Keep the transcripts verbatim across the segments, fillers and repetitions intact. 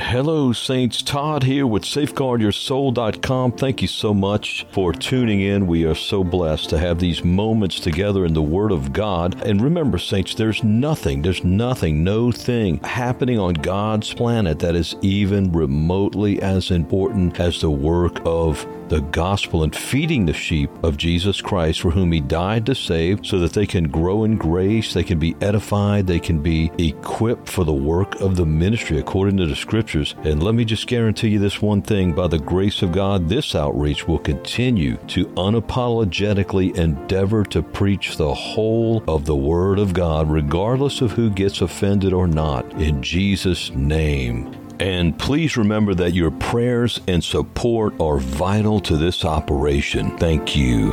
Hello, Saints. Todd here with Safeguard Your Soul dot com. Thank you so much for tuning in. We are so blessed to have these moments together in the Word of God. And remember, Saints, there's nothing, there's nothing, no thing happening on God's planet that is even remotely as important as the work of the gospel and feeding the sheep of Jesus Christ, for whom He died to save, so that they can grow in grace, they can be edified, they can be equipped for the work of the ministry according to the Scriptures. And let me just guarantee you this one thing: by the grace of God, this outreach will continue to unapologetically endeavor to preach the whole of the Word of God, regardless of who gets offended or not, in Jesus' name. And please remember that your prayers and support are vital to this operation. Thank you.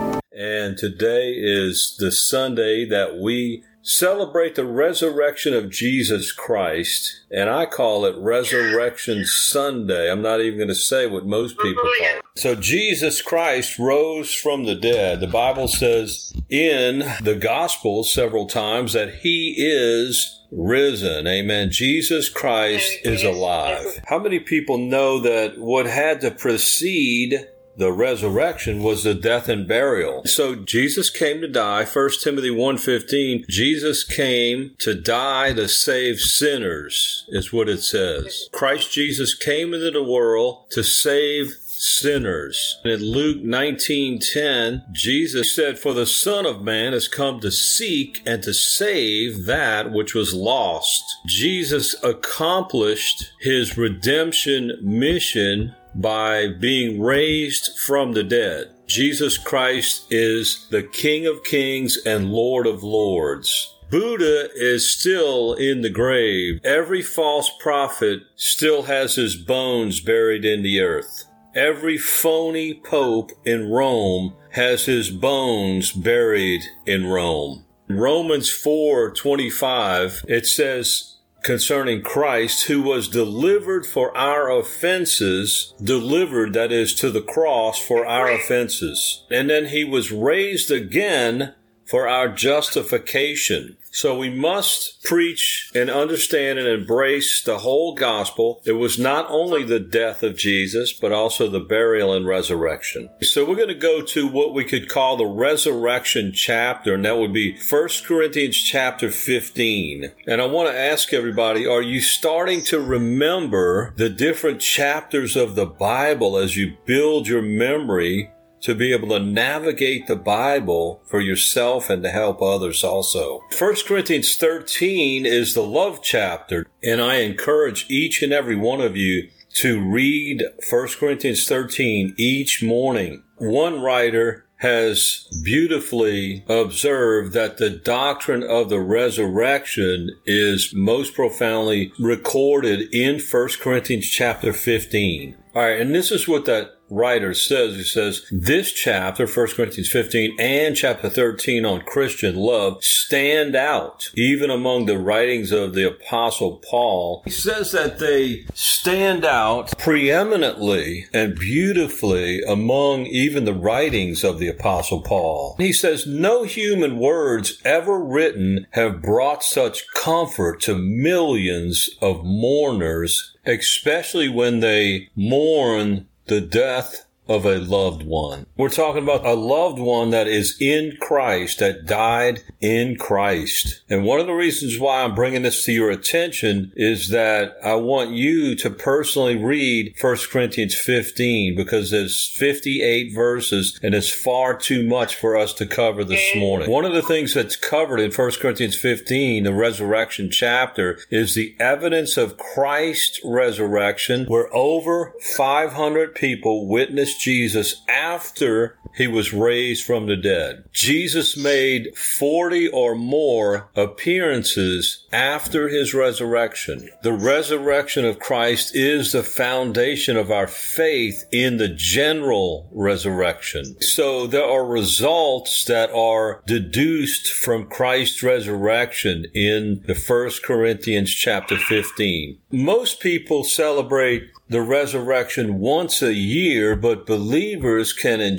And today is the Sunday that we celebrate the resurrection of Jesus Christ, and I call it Resurrection Sunday. I'm not even going to say what most people call it. So Jesus Christ rose from the dead. The Bible says in the Gospel several times that He is risen. Amen. Jesus Christ is alive. How many people know that what had to precede the resurrection was the death and burial? So Jesus came to die. First Timothy one fifteen, Jesus came to die to save sinners, is what it says. Christ Jesus came into the world to save sinners. In Luke nineteen ten, Jesus said, "For the Son of Man has come to seek and to save that which was lost." Jesus accomplished His redemption mission by being raised from the dead. Jesus Christ is the King of Kings and Lord of Lords. Buddha is still in the grave. Every false prophet still has his bones buried in the earth. Every phony pope in Rome has his bones buried in Rome. In Romans four twenty-five, it says concerning Christ, who was delivered for our offenses, delivered, that is, to the cross for our offenses. And then He was raised again for our justification. So we must preach and understand and embrace the whole gospel. It was not only the death of Jesus, but also the burial and resurrection. So we're going to go to what we could call the resurrection chapter, and that would be First Corinthians chapter fifteen. And I want to ask everybody, are you starting to remember the different chapters of the Bible as you build your memory to be able to navigate the Bible for yourself and to help others also? First Corinthians thirteen is the love chapter, and I encourage each and every one of you to read First Corinthians thirteen each morning. One writer has beautifully observed that the doctrine of the resurrection is most profoundly recorded in First Corinthians chapter fifteen. All right, and this is what that writer says. He says, this chapter, First Corinthians fifteen, and chapter thirteen on Christian love stand out even among the writings of the Apostle Paul. He says that they stand out preeminently and beautifully among even the writings of the Apostle Paul. He says, no human words ever written have brought such comfort to millions of mourners, especially when they mourn the death of a loved one. We're talking about a loved one that is in Christ, that died in Christ. And one of the reasons why I'm bringing this to your attention is that I want you to personally read First Corinthians fifteen, because there's fifty-eight verses and it's far too much for us to cover this morning. One of the things that's covered in First Corinthians fifteen, the resurrection chapter, is the evidence of Christ's resurrection, where over five hundred people witnessed Jesus after He was raised from the dead. Jesus made forty or more appearances after His resurrection. The resurrection of Christ is the foundation of our faith in the general resurrection. So there are results that are deduced from Christ's resurrection in the First Corinthians chapter fifteen. Most people celebrate the resurrection once a year, but believers can enjoy the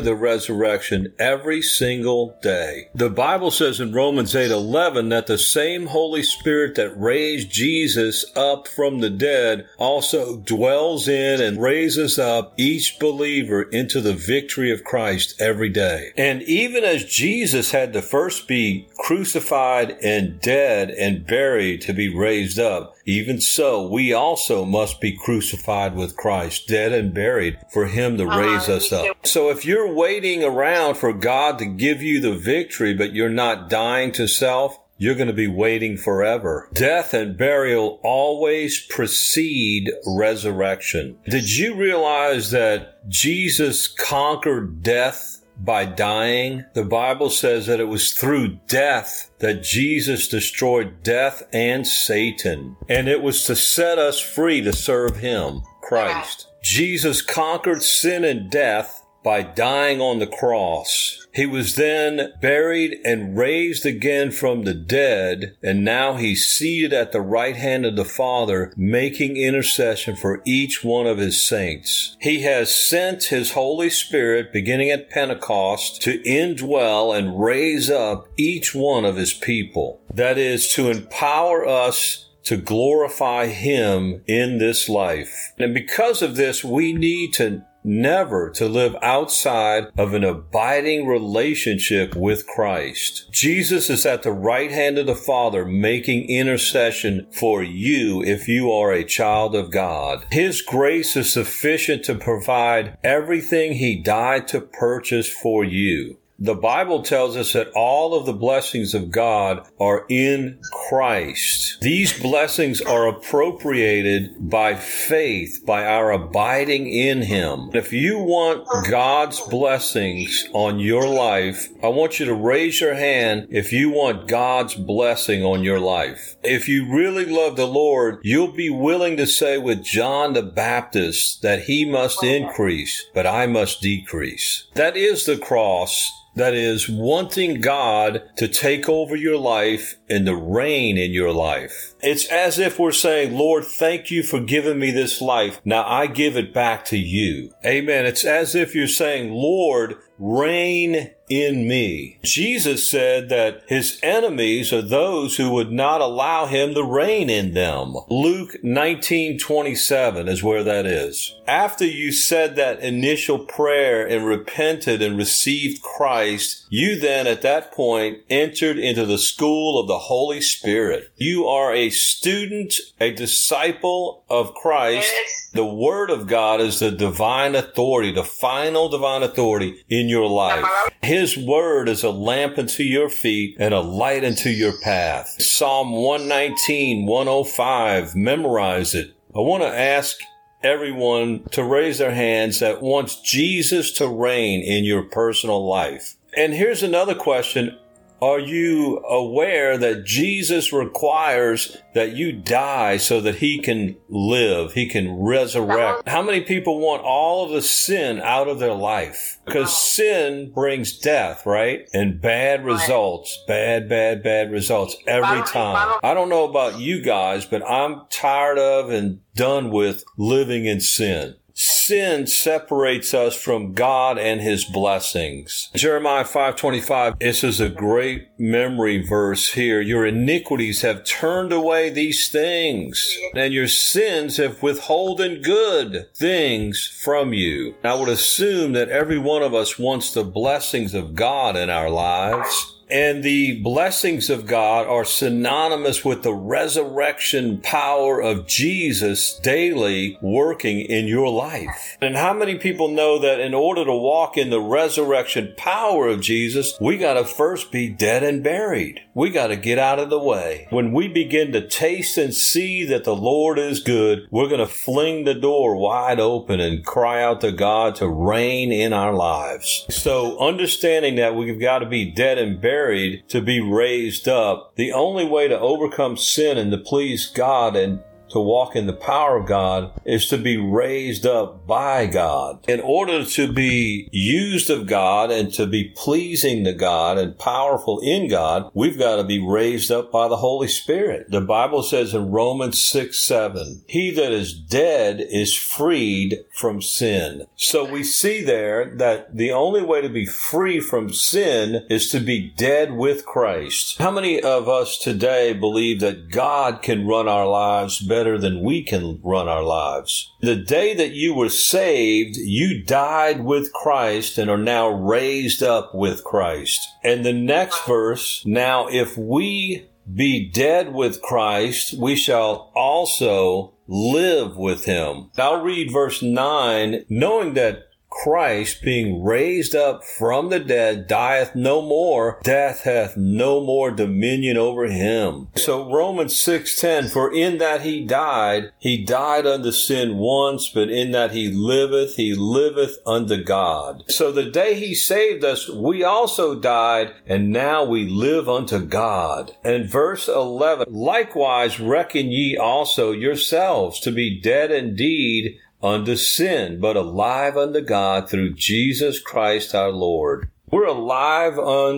the resurrection every single day. The Bible says in Romans eight eleven that the same Holy Spirit that raised Jesus up from the dead also dwells in and raises up each believer into the victory of Christ every day. And even as Jesus had to first be crucified and dead and buried to be raised up, even so, we also must be crucified with Christ, dead and buried, for him to raise uh, us up. So if you're waiting around for God to give you the victory, but you're not dying to self, you're going to be waiting forever. Death and burial always precede resurrection. Did you realize that Jesus conquered death by dying? The Bible says that it was through death that Jesus destroyed death and Satan. And it was to set us free to serve him, Christ. Jesus conquered sin and death by dying on the cross. He was then buried and raised again from the dead, and now he's seated at the right hand of the Father, making intercession for each one of his saints. He has sent his Holy Spirit, beginning at Pentecost, to indwell and raise up each one of his people. That is, to empower us to glorify him in this life. And because of this, we need to never to live outside of an abiding relationship with Christ. Jesus is at the right hand of the Father making intercession for you if you are a child of God. His grace is sufficient to provide everything he died to purchase for you. The Bible tells us that all of the blessings of God are in Christ. These blessings are appropriated by faith, by our abiding in him. If you want God's blessings on your life, I want you to raise your hand if you want God's blessing on your life. If you really love the Lord, you'll be willing to say with John the Baptist that he must increase, but I must decrease. That is the cross. That is, wanting God to take over your life and to reign in your life. It's as if we're saying, Lord, thank you for giving me this life. Now I give it back to you. Amen. It's as if you're saying, Lord, reign in me. Jesus said that his enemies are those who would not allow him to reign in them. Luke nineteen twenty-seven is where that is. After you said that initial prayer and repented and received Christ, you then at that point entered into the school of the Holy Spirit. You are a student, a disciple of Christ. The Word of God is the divine authority, the final divine authority in your life. His Word is a lamp unto your feet and a light unto your path. Psalm one nineteen, one oh five, memorize it. I want to ask everyone to raise their hands that wants Jesus to reign in your personal life. And here's another question. Are you aware that Jesus requires that you die so that he can live, he can resurrect? How many people want all of the sin out of their life? Because sin brings death, right? And bad results, bad, bad, bad results every time. I don't know about you guys, but I'm tired of and done with living in sin. Sin separates us from God and his blessings. Jeremiah five twenty-five, this is a great memory verse here. Your iniquities have turned away these things, and your sins have withholden good things from you. I would assume that every one of us wants the blessings of God in our lives. And the blessings of God are synonymous with the resurrection power of Jesus daily working in your life. And how many people know that in order to walk in the resurrection power of Jesus, we got to first be dead and buried. We got to get out of the way. When we begin to taste and see that the Lord is good, we're going to fling the door wide open and cry out to God to reign in our lives. So understanding that we've got to be dead and buried to be raised up, the only way to overcome sin and to please God and to walk in the power of God is to be raised up by God. In order to be used of God and to be pleasing to God and powerful in God, we've got to be raised up by the Holy Spirit. The Bible says in Romans six seven, he that is dead is freed from sin. So we see there that the only way to be free from sin is to be dead with Christ. How many of us today believe that God can run our lives better than we can run our lives? The day that you were saved, you died with Christ and are now raised up with Christ. And the next verse, now if we be dead with Christ, we shall also live with him. I'll read verse nine, knowing that Christ, being raised up from the dead, dieth no more. Death hath no more dominion over him. So Romans six ten, for in that he died, he died unto sin once, but in that he liveth, he liveth unto God. So the day he saved us, we also died, and now we live unto God. And verse eleven, likewise reckon ye also yourselves to be dead indeed unto sin, but alive unto God through Jesus Christ our Lord. We're alive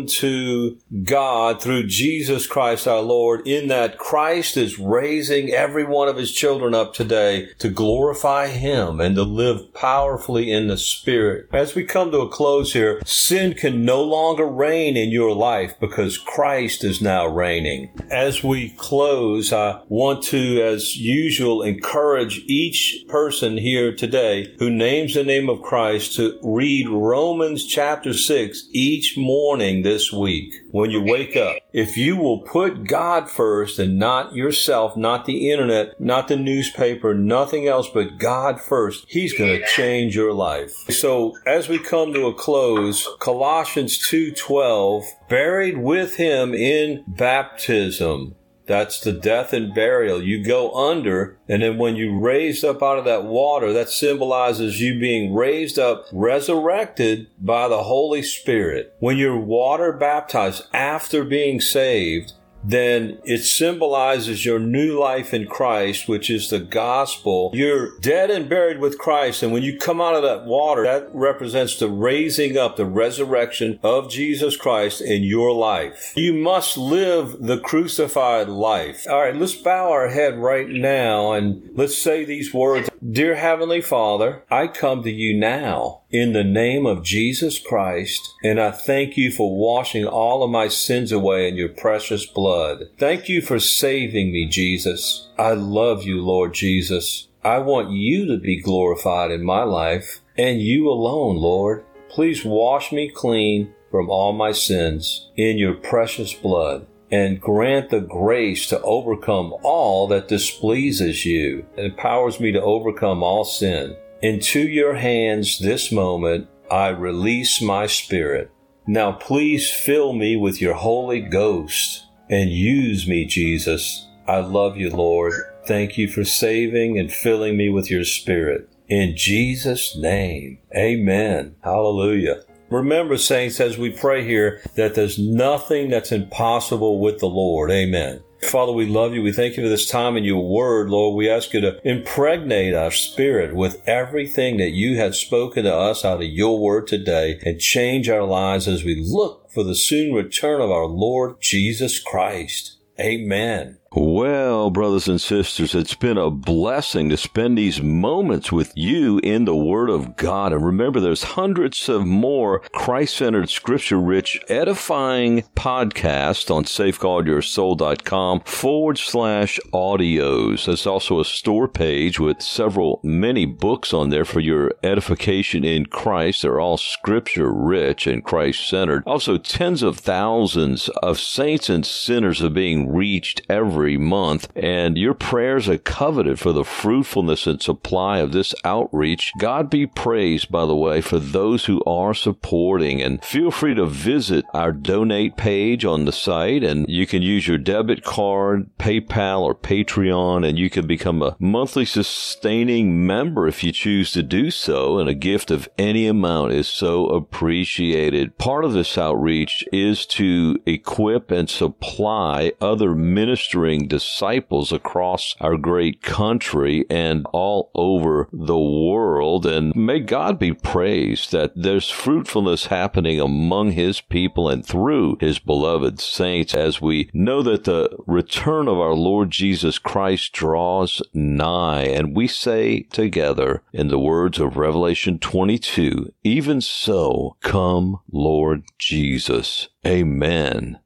unto God through Jesus Christ our Lord, in that Christ is raising every one of his children up today to glorify him and to live powerfully in the Spirit. As we come to a close here, sin can no longer reign in your life because Christ is now reigning. As we close, I want to, as usual, encourage each person here today who names the name of Christ to read Romans chapter six each morning this week when you wake up. If you will put God first and not yourself, not the internet, not the newspaper, nothing else but God first, he's going to change your life. So as we come to a close, Colossians two twelve, buried with him in baptism. That's the death and burial. You go under, and then when you raised up out of that water, that symbolizes you being raised up, resurrected by the Holy Spirit. When you're water baptized after being saved, then it symbolizes your new life in Christ, which is the gospel. You're dead and buried with Christ, and when you come out of that water, that represents the raising up, the resurrection of Jesus Christ in your life. You must live the crucified life. All right, let's bow our head right now, and let's say these words. Dear Heavenly Father, I come to you now in the name of Jesus Christ, and I thank you for washing all of my sins away in your precious blood. Thank you for saving me, Jesus. I love you, Lord Jesus. I want you to be glorified in my life, and you alone, Lord. Please wash me clean from all my sins in your precious blood, and grant the grace to overcome all that displeases you and empowers me to overcome all sin. Into your hands this moment, I release my spirit. Now please fill me with your Holy Ghost and use me, Jesus. I love you, Lord. Thank you for saving and filling me with your Spirit. In Jesus' name, amen. Hallelujah. Remember, saints, as we pray here, that there's nothing that's impossible with the Lord. Amen. Father, we love you. We thank you for this time in your word, Lord. We ask you to impregnate our spirit with everything that you have spoken to us out of your word today, and change our lives as we look for the soon return of our Lord Jesus Christ. Amen. Well, brothers and sisters, it's been a blessing to spend these moments with you in the Word of God. And remember, there's hundreds of more Christ-centered, scripture-rich, edifying podcasts on safeguardyoursoul.com forward slash audios. There's also a store page with several, many books on there for your edification in Christ. They're all scripture-rich and Christ-centered. Also, tens of thousands of saints and sinners are being reached every month, and your prayers are coveted for the fruitfulness and supply of this outreach. God be praised, by the way, for those who are supporting, and feel free to visit our donate page on the site, and you can use your debit card, PayPal, or Patreon, and you can become a monthly sustaining member if you choose to do so, and a gift of any amount is so appreciated. Part of this outreach is to equip and supply other ministering gathering disciples across our great country and all over the world. And may God be praised that there's fruitfulness happening among His people and through His beloved saints, as we know that the return of our Lord Jesus Christ draws nigh. And we say together in the words of Revelation twenty-two, even so, come, Lord Jesus. Amen